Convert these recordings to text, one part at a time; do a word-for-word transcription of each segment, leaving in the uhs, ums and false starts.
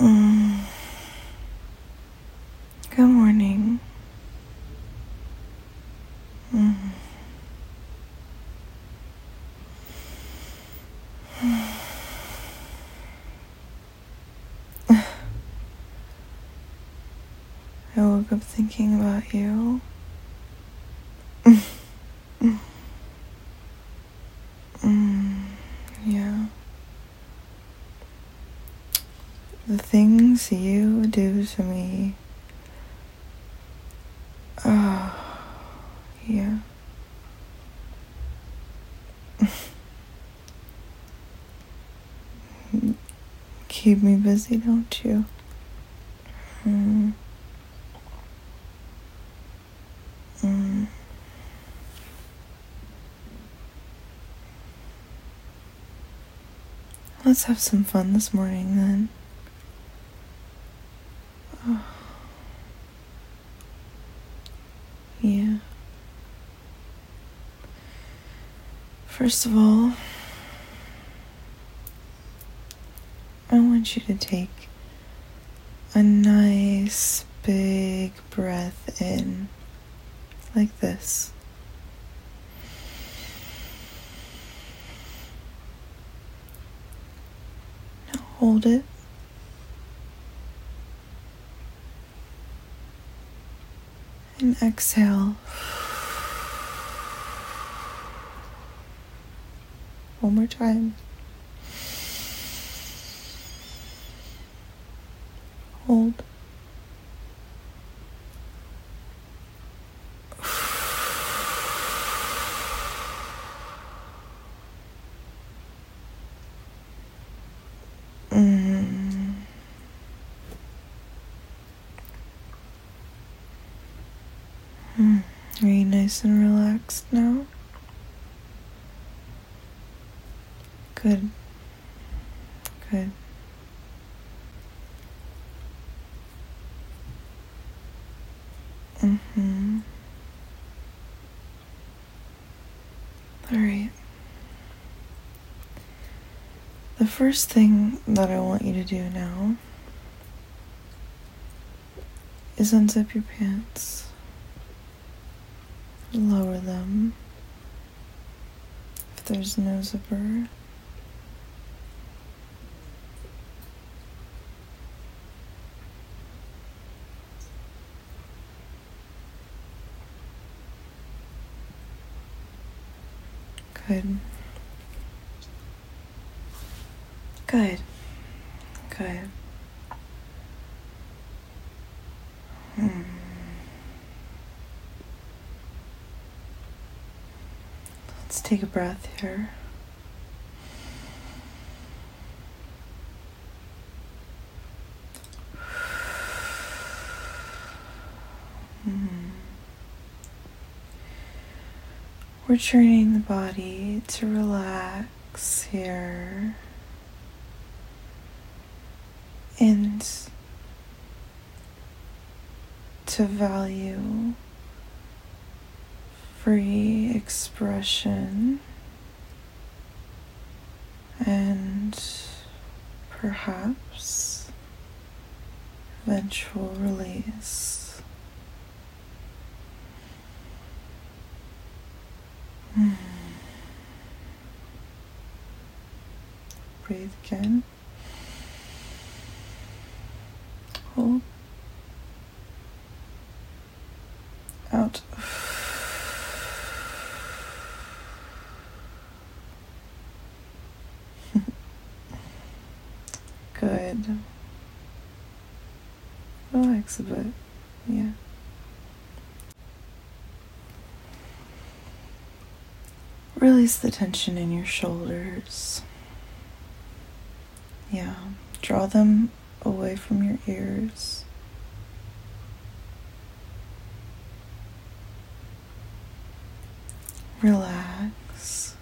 Mm. Good morning. Mm. I woke up thinking about you. Mm. Yeah. The things you do to me. Oh, yeah. Keep me busy, don't you? Mm. Mm. Let's have some fun this morning then. Oh. Yeah. First of all, I want you to take a nice big breath in, like this. Now hold it. And exhale. One more time. Hold. Mm. Mm. Are you nice and relaxed now? Good. Good. Mm-hmm. All right. The first thing that I want you to do now is unzip your pants. Lower them if there's no zipper. Good. Good. Good. Hmm. Let's take a breath here. Hmm. We're training the body to relax here and to value free expression and perhaps eventual release. Mm. Breathe again. Hold. Out. Good. Relax a bit. Yeah. Release the tension in your shoulders. Yeah. Draw them away from your ears. Relax.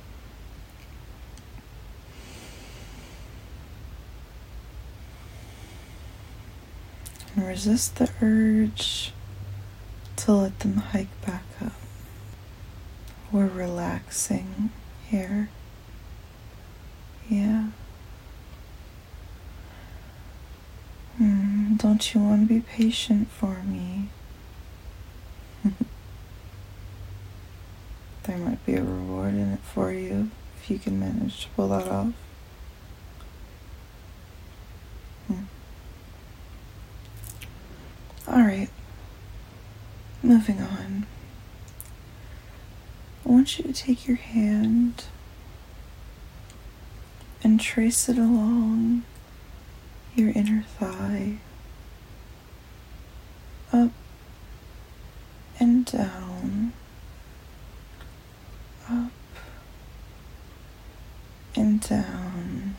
And resist the urge to let them hike back up. We're relaxing here. Yeah. Don't you want to be patient for me? There might be a reward in it for you if you can manage to pull that off. Hmm. Alright, moving on. I want you to take your hand and trace it along your inner thigh, up and down, up and down.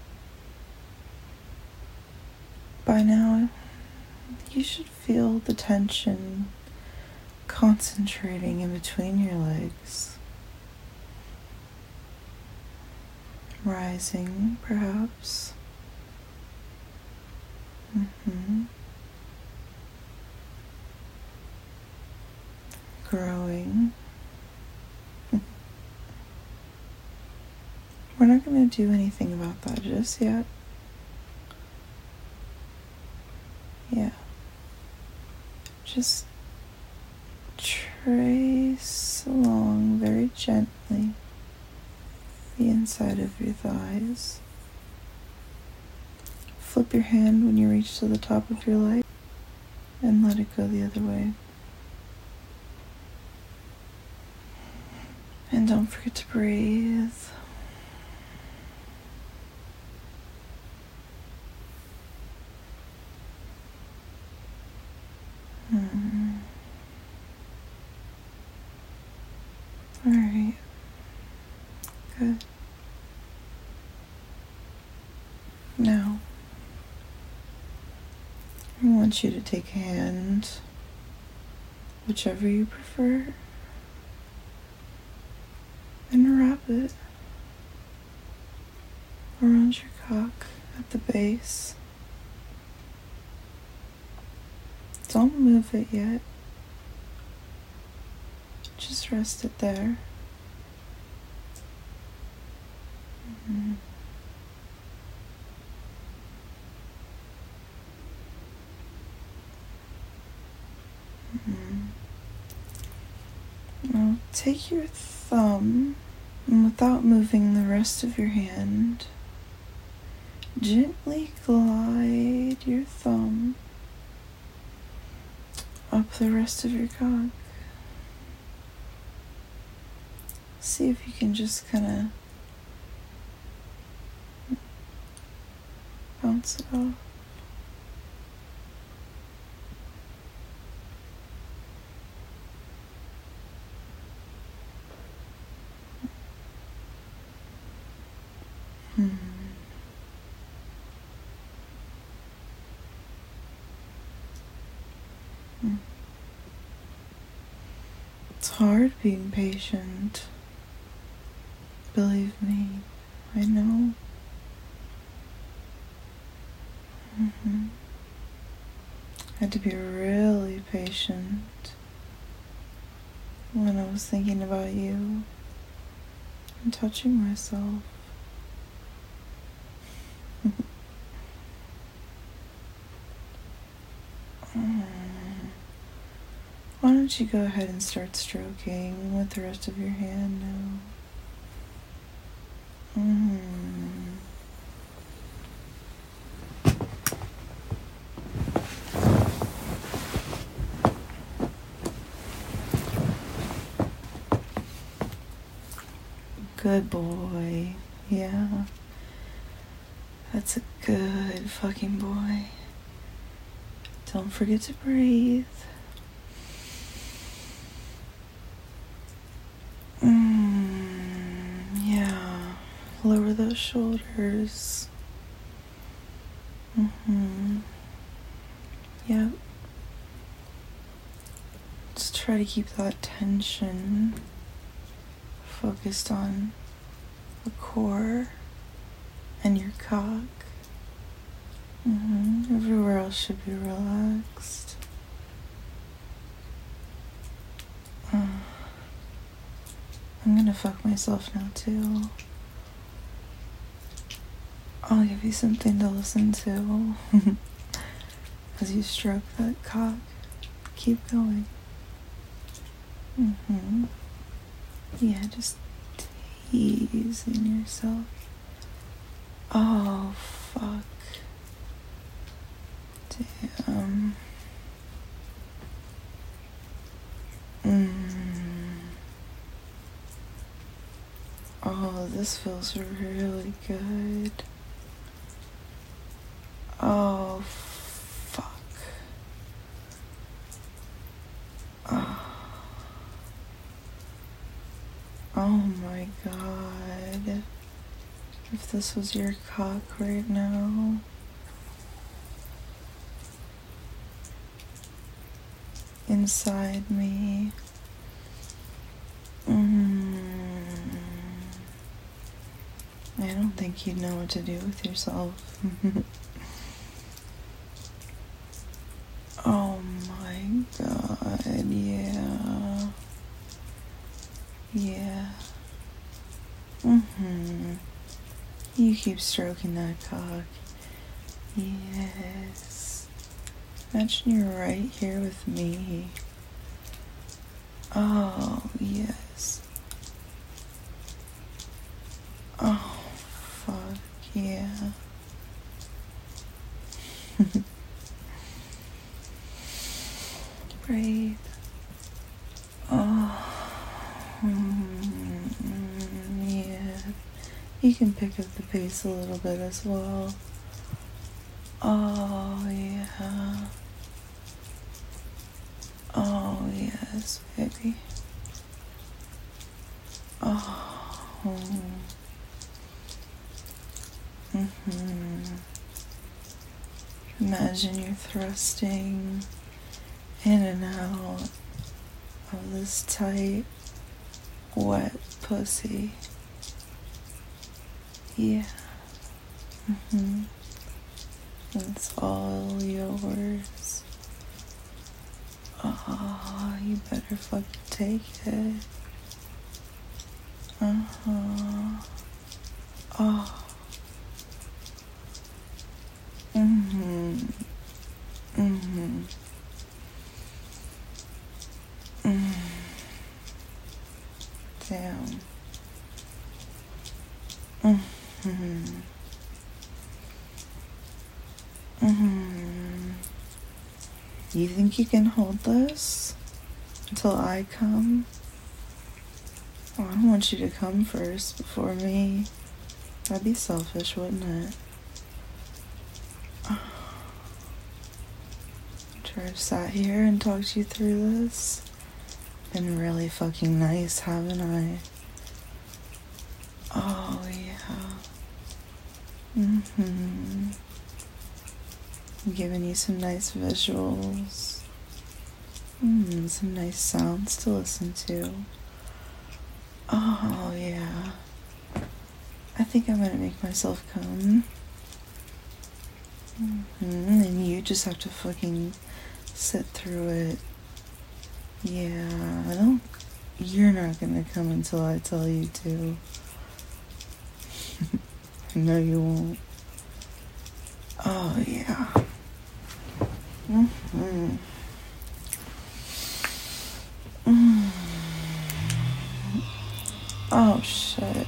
By now, you should feel the tension concentrating in between your legs, rising perhaps. Mm-hmm. Growing. We're not going to do anything about that just yet. Yeah. Just trace along very gently the inside of your thighs. Flip your hand when you reach to the top of your leg and let it go the other way. And don't forget to breathe. Hmm. All right. Good. Now, I want you to take a hand, whichever you prefer, and wrap it around your cock at the base. Don't move it yet. Just rest it there. Mm-hmm. Mm-hmm. Now take your thumb and without moving the rest of your hand, gently glide your thumb up the rest of your cock. See if you can just kind of bounce it off. Hmm. Hmm. It's hard being patient. Believe me, I know. Mm-hmm. I had to be really patient when I was thinking about you and touching myself. Why don't you go ahead and start stroking with the rest of your hand now? Mm-hmm. Good boy. Yeah. That's a good fucking boy. Don't forget to breathe. Mm, yeah. Lower those shoulders. Mm-hmm. Yep. Just try to keep that tension focused on the core and your cock. Mm-hmm. Everywhere else should be relaxed. Uh, I'm gonna fuck myself now too. I'll give you something to listen to. as you stroke that cock. Keep going. Mm-hmm. Yeah, just teasing yourself. Oh, fuck. Damn. Mm. Oh, this feels really good. Oh, fuck. Oh, oh my god. If this was your cock right now. Inside me. Mm. I don't think you'd know what to do with yourself. Oh my god, yeah. Yeah. Mm-hmm. You keep stroking that cock. Yes. Imagine you're right here with me. Oh, yes. Oh, fuck, yeah. Breathe. Oh, mm, yeah. You can pick up the pace a little bit as well. Oh, yeah. Oh, yes, baby. Oh. Mm-hmm. Imagine you're thrusting in and out of this tight, wet pussy. Yeah. Mm-hmm. It's all yours. Oh, you better fucking take it. Uh-huh. Oh. Mm-hmm. Mm-hmm. Mm. Damn. Mm-hmm. Mm-hmm. You think you can hold this until I come? Oh, I don't want you to come first before me. That'd be selfish, wouldn't it? Oh. Sure, I've sat here and talked you through this. Been really fucking nice, haven't I? Oh, yeah. Mm-hmm. I'm giving you some nice visuals. Mm, some nice sounds to listen to. Oh, yeah. I think I'm gonna make myself come. Mm-hmm. And you just have to fucking sit through it. Yeah, I don't. You're not gonna come until I tell you to. No, you won't. Oh, yeah. Mm-hmm. Mm. Oh, shit.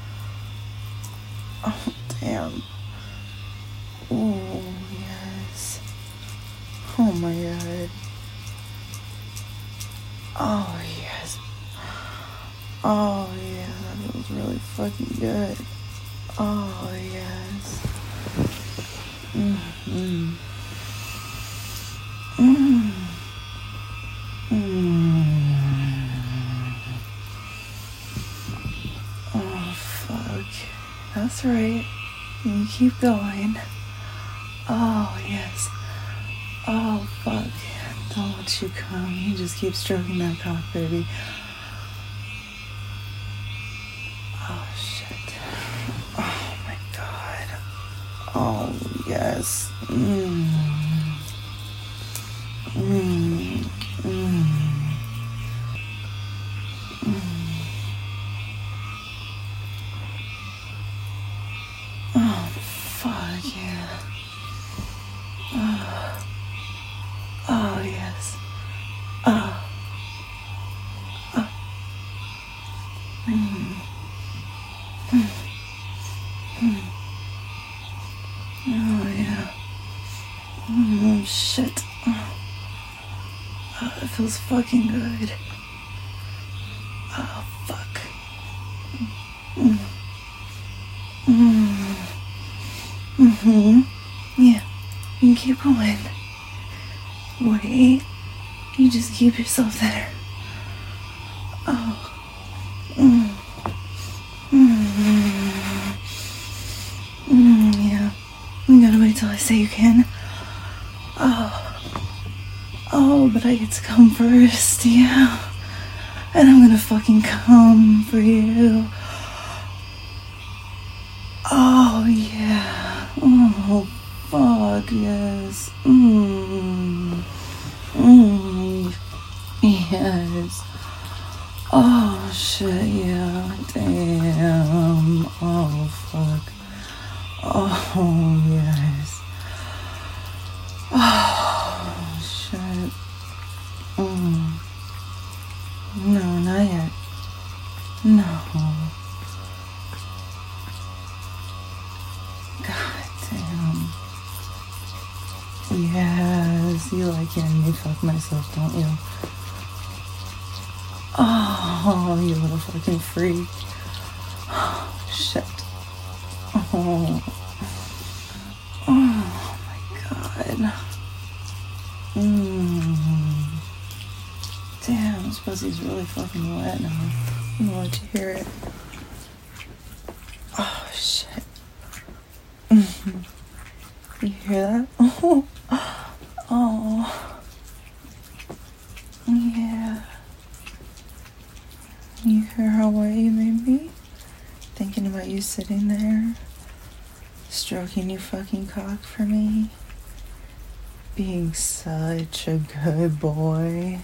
Oh, damn. Oh, yes. Oh, my God. Oh, yes. Oh, yeah, that feels really fucking good. Oh, yes. Mm-hmm. Mm. Mm. Oh, fuck. That's right. You keep going. Oh, yes. Oh, fuck. Don't let you come. You just keep stroking that cock, baby. Oh, shit. Oh, my God. Oh, yes. Mm. Mm. Mm. Mm. Oh, fuck, yeah. Oh. Oh, shit. Oh, it feels fucking good. Oh, fuck. Mm. Mm. Mm-hmm. Yeah, you can keep going. Wait. You just keep yourself there. Oh. Mm. Mm. Mm, yeah. You gotta wait till I say you can. Oh. Oh, but I get to come first, yeah. And I'm gonna fucking come for you. Oh, yeah. Oh, fuck, yes. Mmm. Mmm. Yes. Oh, shit, yeah. Damn. Oh, fuck. Oh, yes. Oh, shit. Mm. No, not yet. No. God damn. Yes, you like hearing me fuck myself, don't you? Oh, you little fucking freak. Oh, shit. Oh. Oh my god. Mmm. Damn, this pussy's really fucking wet now. I'm gonna let you hear it. Oh, shit. Mm-hmm. You hear that? Oh. Oh. Yeah. You hear how wet you made me? Thinking about you sitting there, stroking your fucking cock for me, being such a good boy.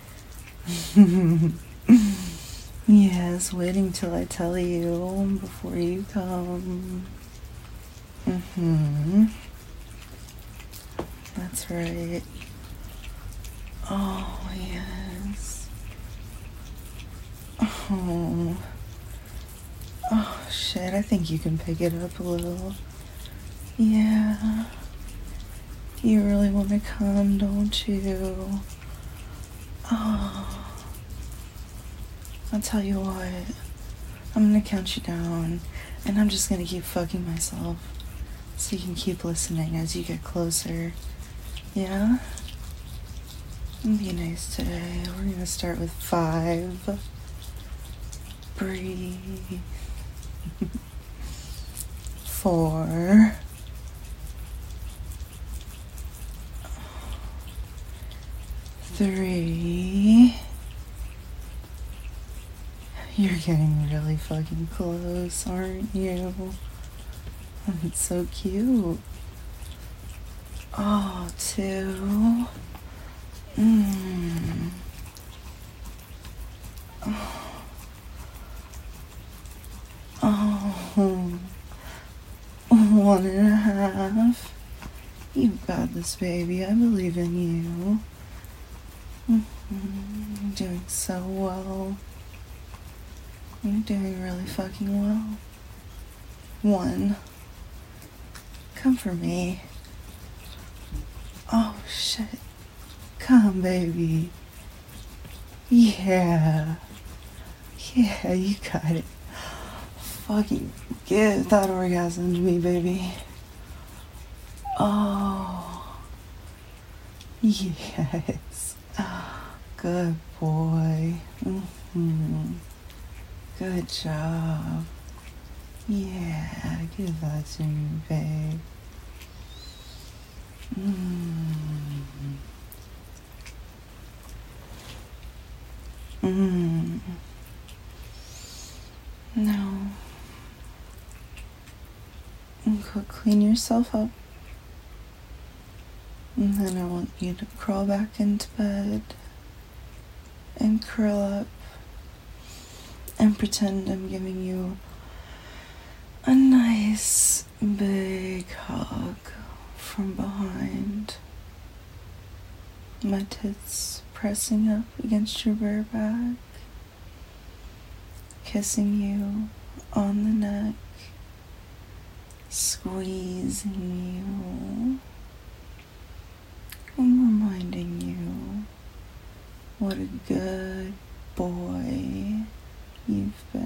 Yes, waiting till I tell you before you come. Mm-hmm. That's right. Oh, yes. Oh. Oh, shit, I think you can pick it up a little. Yeah. You really want to come, don't you? Oh. I'll tell you what. I'm gonna count you down, and I'm just gonna keep fucking myself. So you can keep listening as you get closer. Yeah? Be nice today. We're gonna start with five. Breathe. Four. Three. You're getting really fucking close, aren't you? It's so cute. Oh, two. Mmm. Oh. Oh. One and a half. You got this, baby. I believe in you. Mm-hmm. You're doing so well. You're doing really fucking well. One. Come for me. Oh, shit. Come, baby. Yeah. Yeah, you got it. Fucking give that orgasm to me, baby. Oh. Yes. Good boy. Mm-hmm. Good job. Yeah, give that to me, babe. Mmm. Mmm. No. Go clean yourself up. And then I want you to crawl back into bed and curl up and pretend I'm giving you a nice big hug from behind. My tits pressing up against your bare back, kissing you on the neck, squeezing you, What a good boy you've been.